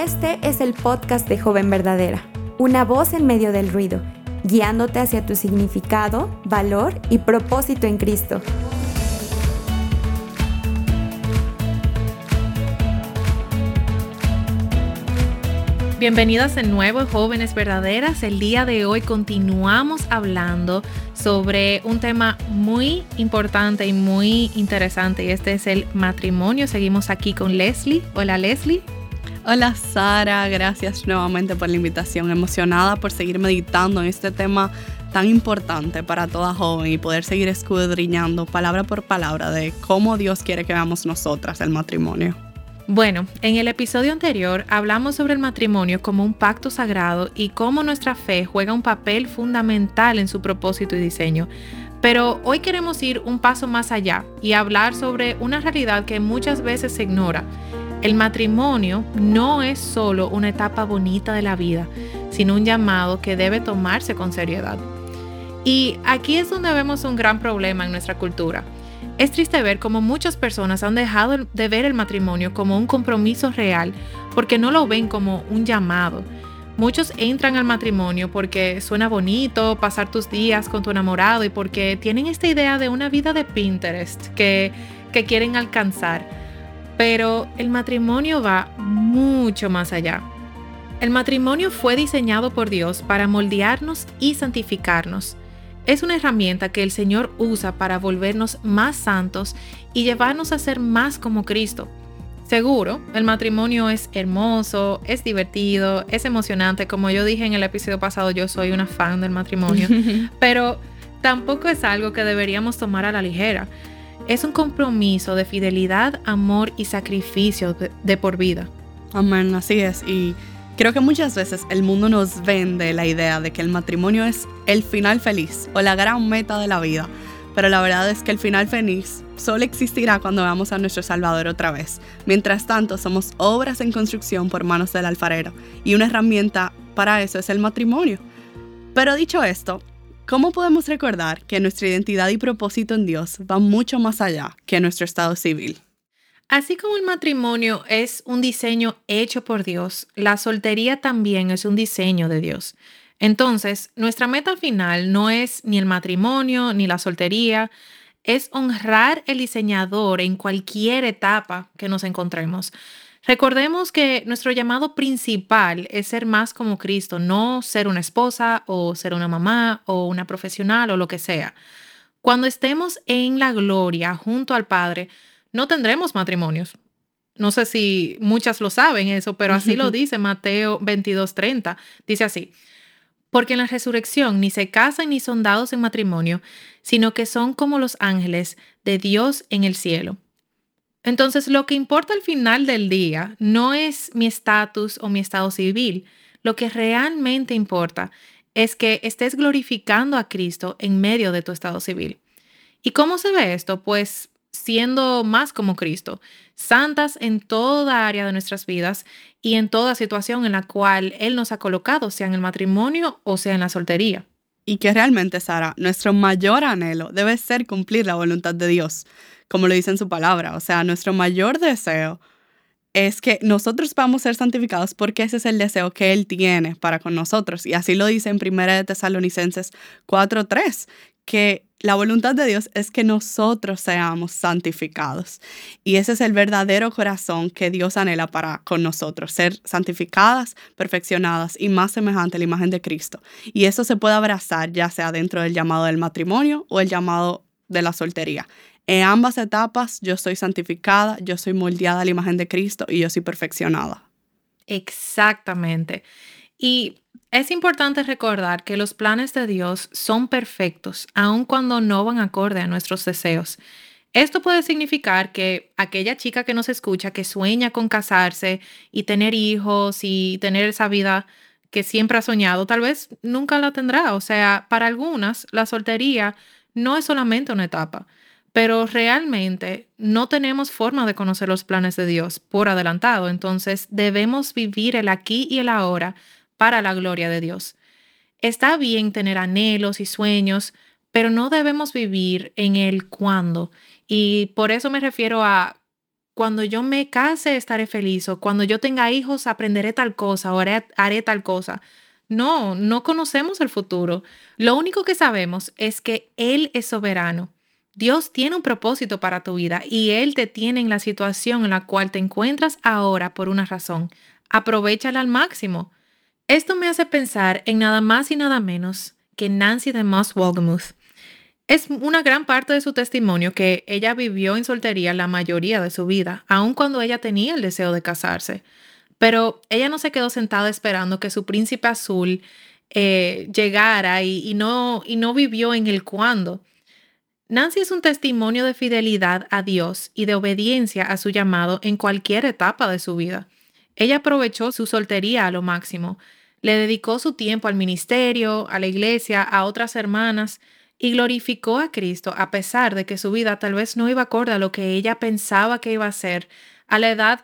Este es el podcast de Joven Verdadera, una voz en medio del ruido, guiándote hacia tu significado, valor y propósito en Cristo. Bienvenidas de nuevo en Jóvenes Verdaderas. El día de hoy continuamos hablando sobre un tema muy importante y muy interesante, y este es el matrimonio. Seguimos aquí con Leslie. Hola, Leslie. Hola, Sara. Gracias nuevamente por la invitación. Emocionada por seguir meditando en este tema tan importante para toda joven y poder seguir escudriñando palabra por palabra de cómo Dios quiere que veamos nosotras el matrimonio. Bueno, en el episodio anterior hablamos sobre el matrimonio como un pacto sagrado y cómo nuestra fe juega un papel fundamental en su propósito y diseño. Pero hoy queremos ir un paso más allá y hablar sobre una realidad que muchas veces se ignora. El matrimonio no es solo una etapa bonita de la vida, sino un llamado que debe tomarse con seriedad. Y aquí es donde vemos un gran problema en nuestra cultura. Es triste ver cómo muchas personas han dejado de ver el matrimonio como un compromiso real porque no lo ven como un llamado. Muchos entran al matrimonio porque suena bonito pasar tus días con tu enamorado y porque tienen esta idea de una vida de Pinterest que quieren alcanzar. Pero el matrimonio va mucho más allá. El matrimonio fue diseñado por Dios para moldearnos y santificarnos. Es una herramienta que el Señor usa para volvernos más santos y llevarnos a ser más como Cristo. Seguro, el matrimonio es hermoso, es divertido, es emocionante. Como yo dije en el episodio pasado, yo soy una fan del matrimonio, pero tampoco es algo que deberíamos tomar a la ligera. Es un compromiso de fidelidad, amor y sacrificio de por vida. Amén, así es. Y creo que muchas veces el mundo nos vende la idea de que el matrimonio es el final feliz o la gran meta de la vida. Pero la verdad es que el final feliz solo existirá cuando veamos a nuestro Salvador otra vez. Mientras tanto, somos obras en construcción por manos del alfarero. Y una herramienta para eso es el matrimonio. Pero dicho esto, ¿cómo podemos recordar que nuestra identidad y propósito en Dios va mucho más allá que nuestro estado civil? Así como el matrimonio es un diseño hecho por Dios, la soltería también es un diseño de Dios. Entonces, nuestra meta final no es ni el matrimonio ni la soltería, es honrar el diseñador en cualquier etapa que nos encontremos. Recordemos que nuestro llamado principal es ser más como Cristo, no ser una esposa o ser una mamá o una profesional o lo que sea. Cuando estemos en la gloria junto al Padre, no tendremos matrimonios. No sé si muchas lo saben eso, pero así lo dice Mateo 22:30. Dice así: porque en la resurrección ni se casan ni son dados en matrimonio, sino que son como los ángeles de Dios en el cielo. Entonces, lo que importa al final del día no es mi estatus o mi estado civil. Lo que realmente importa es que estés glorificando a Cristo en medio de tu estado civil. ¿Y cómo se ve esto? Pues siendo más como Cristo, santas en toda área de nuestras vidas y en toda situación en la cual Él nos ha colocado, sea en el matrimonio o sea en la soltería. Y que realmente, Sara, nuestro mayor anhelo debe ser cumplir la voluntad de Dios, como lo dice en su palabra. O sea, nuestro mayor deseo es que nosotros vamos a ser santificados porque ese es el deseo que Él tiene para con nosotros. Y así lo dice en 1 de Tesalonicenses 4:3, que la voluntad de Dios es que nosotros seamos santificados. Y ese es el verdadero corazón que Dios anhela para con nosotros, ser santificadas, perfeccionadas y más semejantes a la imagen de Cristo. Y eso se puede abrazar ya sea dentro del llamado del matrimonio o el llamado de la soltería. En ambas etapas yo soy santificada, yo soy moldeada a la imagen de Cristo y yo soy perfeccionada. Exactamente. Y es importante recordar que los planes de Dios son perfectos, aun cuando no van acorde a nuestros deseos. Esto puede significar que aquella chica que nos escucha, que sueña con casarse y tener hijos y tener esa vida que siempre ha soñado, tal vez nunca la tendrá. O sea, para algunas, la soltería no es solamente una etapa, pero realmente no tenemos forma de conocer los planes de Dios por adelantado. Entonces, debemos vivir el aquí y el ahora para la gloria de Dios. Está bien tener anhelos y sueños, pero no debemos vivir en el cuándo. Y por eso me refiero a cuando yo me case estaré feliz, o cuando yo tenga hijos aprenderé tal cosa, o haré tal cosa. No conocemos el futuro. Lo único que sabemos es que Él es soberano. Dios tiene un propósito para tu vida y Él te tiene en la situación en la cual te encuentras ahora por una razón. Aprovéchala al máximo. Esto me hace pensar en nada más y nada menos que Nancy DeMoss Wolgemuth. Es una gran parte de su testimonio que ella vivió en soltería la mayoría de su vida, aun cuando ella tenía el deseo de casarse. Pero ella no se quedó sentada esperando que su príncipe azul llegara y no vivió en el cuándo. Nancy es un testimonio de fidelidad a Dios y de obediencia a su llamado en cualquier etapa de su vida. Ella aprovechó su soltería a lo máximo. Le dedicó su tiempo al ministerio, a la iglesia, a otras hermanas y glorificó a Cristo a pesar de que su vida tal vez no iba acorde a lo que ella pensaba que iba a ser a la edad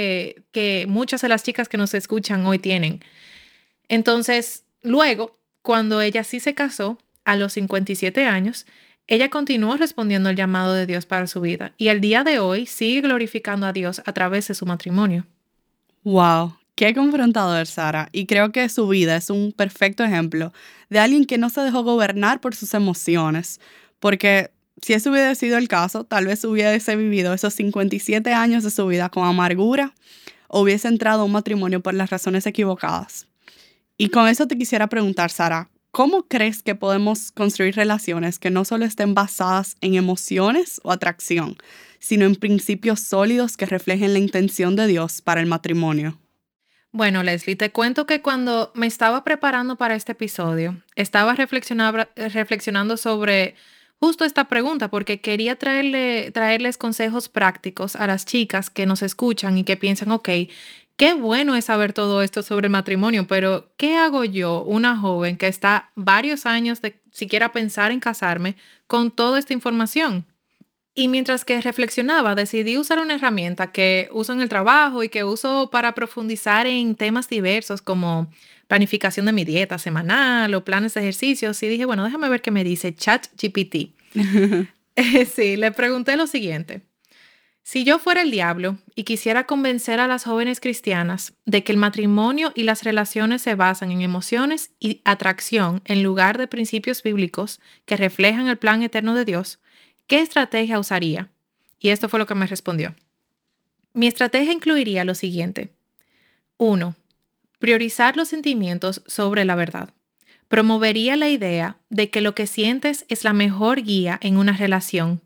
que muchas de las chicas que nos escuchan hoy tienen. Entonces, luego, cuando ella sí se casó, a los 57 años, ella continuó respondiendo al llamado de Dios para su vida y al día de hoy sigue glorificando a Dios a través de su matrimonio. ¡Wow! Qué confrontador, Sara. Y creo que su vida es un perfecto ejemplo de alguien que no se dejó gobernar por sus emociones. Porque si ese hubiera sido el caso, tal vez hubiese vivido esos 57 años de su vida con amargura o hubiese entrado a un matrimonio por las razones equivocadas. Y con eso te quisiera preguntar, Sara, ¿cómo crees que podemos construir relaciones que no solo estén basadas en emociones o atracción, sino en principios sólidos que reflejen la intención de Dios para el matrimonio? Bueno, Leslie, te cuento que cuando me estaba preparando para este episodio, estaba reflexionando sobre justo esta pregunta porque quería traerles consejos prácticos a las chicas que nos escuchan y que piensan, ok, qué bueno es saber todo esto sobre el matrimonio, pero ¿qué hago yo, una joven que está varios años de siquiera pensar en casarme con toda esta información? Y mientras que reflexionaba, decidí usar una herramienta que uso en el trabajo y que uso para profundizar en temas diversos como planificación de mi dieta semanal o planes de ejercicios. Y dije, bueno, déjame ver qué me dice ChatGPT. Sí, le pregunté lo siguiente. Si yo fuera el diablo y quisiera convencer a las jóvenes cristianas de que el matrimonio y las relaciones se basan en emociones y atracción en lugar de principios bíblicos que reflejan el plan eterno de Dios, ¿qué estrategia usaría? Y esto fue lo que me respondió. Mi estrategia incluiría lo siguiente. 1. Priorizar los sentimientos sobre la verdad. Promovería la idea de que lo que sientes es la mejor guía en una relación.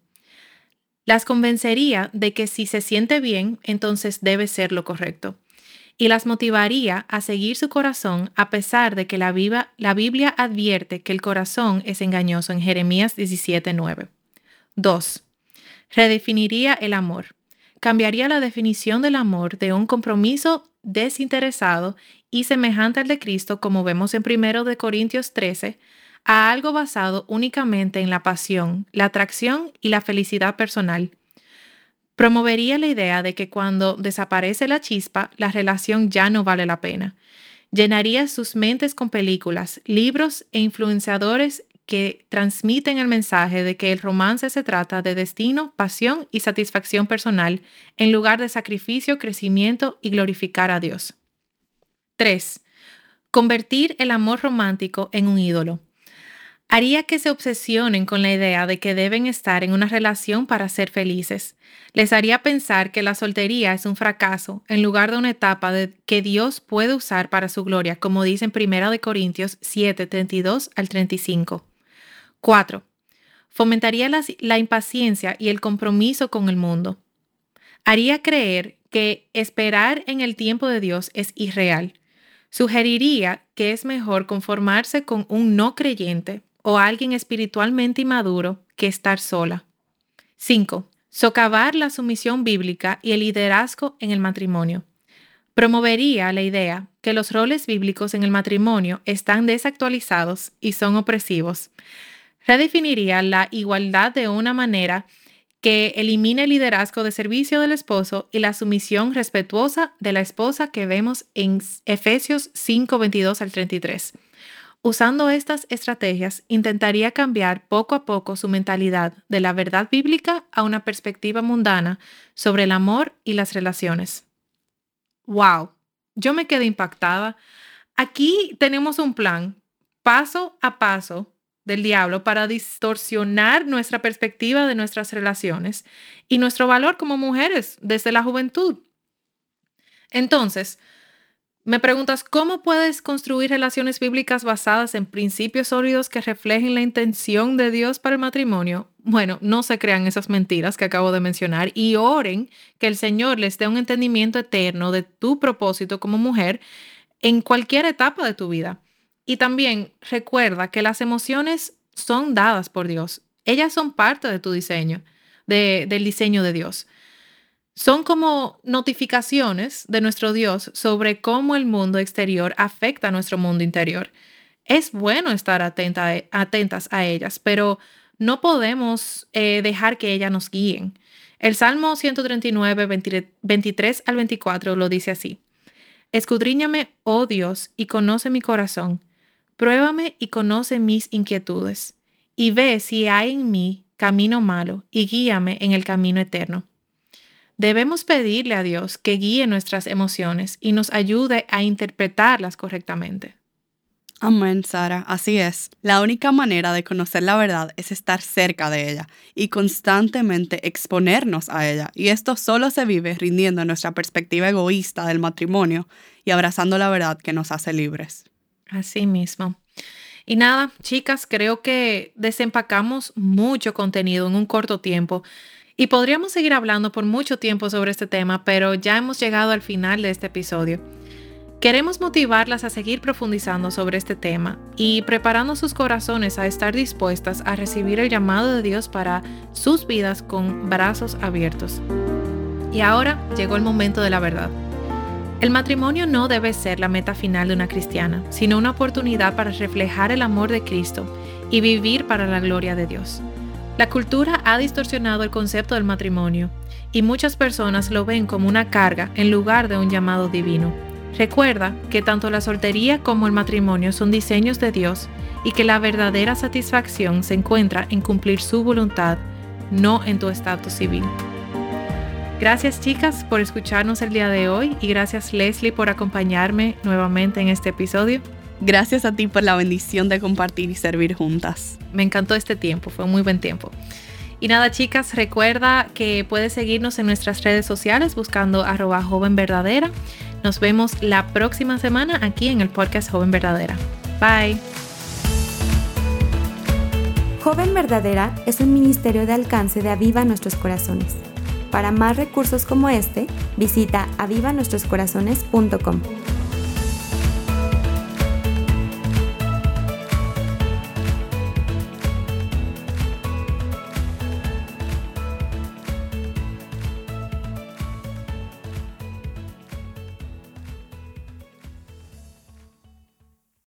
Las convencería de que si se siente bien, entonces debe ser lo correcto. Y las motivaría a seguir su corazón a pesar de que la Biblia advierte que el corazón es engañoso en Jeremías 17:9. 2. Redefiniría el amor. Cambiaría la definición del amor de un compromiso desinteresado y semejante al de Cristo, como vemos en 1 Corintios 13, a algo basado únicamente en la pasión, la atracción y la felicidad personal. Promovería la idea de que cuando desaparece la chispa, la relación ya no vale la pena. Llenaría sus mentes con películas, libros e influenciadores que transmiten el mensaje de que el romance se trata de destino, pasión y satisfacción personal, en lugar de sacrificio, crecimiento y glorificar a Dios. 3. Convertir el amor romántico en un ídolo. Haría que se obsesionen con la idea de que deben estar en una relación para ser felices. Les haría pensar que la soltería es un fracaso en lugar de una etapa que Dios puede usar para su gloria, como dice en 1 Corintios 7:32 al 35. 4. Fomentaría la impaciencia y el compromiso con el mundo. Haría creer que esperar en el tiempo de Dios es irreal. Sugeriría que es mejor conformarse con un no creyente o alguien espiritualmente inmaduro que estar sola. 5. Socavar la sumisión bíblica y el liderazgo en el matrimonio. Promovería la idea que los roles bíblicos en el matrimonio están desactualizados y son opresivos. Redefiniría la igualdad de una manera que elimine el liderazgo de servicio del esposo y la sumisión respetuosa de la esposa que vemos en Efesios 5:22 al 33. Usando estas estrategias, intentaría cambiar poco a poco su mentalidad de la verdad bíblica a una perspectiva mundana sobre el amor y las relaciones. ¡Wow! Yo me quedé impactada. Aquí tenemos un plan, paso a paso, del diablo para distorsionar nuestra perspectiva de nuestras relaciones y nuestro valor como mujeres desde la juventud. Entonces, me preguntas, ¿cómo puedes construir relaciones bíblicas basadas en principios sólidos que reflejen la intención de Dios para el matrimonio? Bueno, no se crean esas mentiras que acabo de mencionar y oren que el Señor les dé un entendimiento eterno de tu propósito como mujer en cualquier etapa de tu vida. Y también recuerda que las emociones son dadas por Dios. Ellas son parte de tu diseño, del diseño de Dios. Son como notificaciones de nuestro Dios sobre cómo el mundo exterior afecta a nuestro mundo interior. Es bueno estar atentas a ellas, pero no podemos dejar que ellas nos guíen. El Salmo 139, 23 al 24 lo dice así. Escudriñame, oh Dios, y conoce mi corazón. Pruébame y conoce mis inquietudes. Y ve si hay en mí camino malo y guíame en el camino eterno. Debemos pedirle a Dios que guíe nuestras emociones y nos ayude a interpretarlas correctamente. Amén, Sara. Así es. La única manera de conocer la verdad es estar cerca de ella y constantemente exponernos a ella. Y esto solo se vive rindiendo nuestra perspectiva egoísta del matrimonio y abrazando la verdad que nos hace libres. Así mismo. Y nada, chicas, creo que desempacamos mucho contenido en un corto tiempo. Y podríamos seguir hablando por mucho tiempo sobre este tema, pero ya hemos llegado al final de este episodio. Queremos motivarlas a seguir profundizando sobre este tema y preparando sus corazones a estar dispuestas a recibir el llamado de Dios para sus vidas con brazos abiertos. Y ahora llegó el momento de la verdad. El matrimonio no debe ser la meta final de una cristiana, sino una oportunidad para reflejar el amor de Cristo y vivir para la gloria de Dios. La cultura ha distorsionado el concepto del matrimonio y muchas personas lo ven como una carga en lugar de un llamado divino. Recuerda que tanto la soltería como el matrimonio son diseños de Dios y que la verdadera satisfacción se encuentra en cumplir su voluntad, no en tu estatus civil. Gracias, chicas, por escucharnos el día de hoy y gracias, Leslie, por acompañarme nuevamente en este episodio. Gracias a ti por la bendición de compartir y servir juntas. Me encantó este tiempo, fue un muy buen tiempo. Y nada, chicas, recuerda que puedes seguirnos en nuestras redes sociales buscando @jovenverdadera. Nos vemos la próxima semana aquí en el podcast Joven Verdadera. Bye. Joven Verdadera es un ministerio de alcance de Aviva Nuestros Corazones. Para más recursos como este, visita avivanuestroscorazones.com.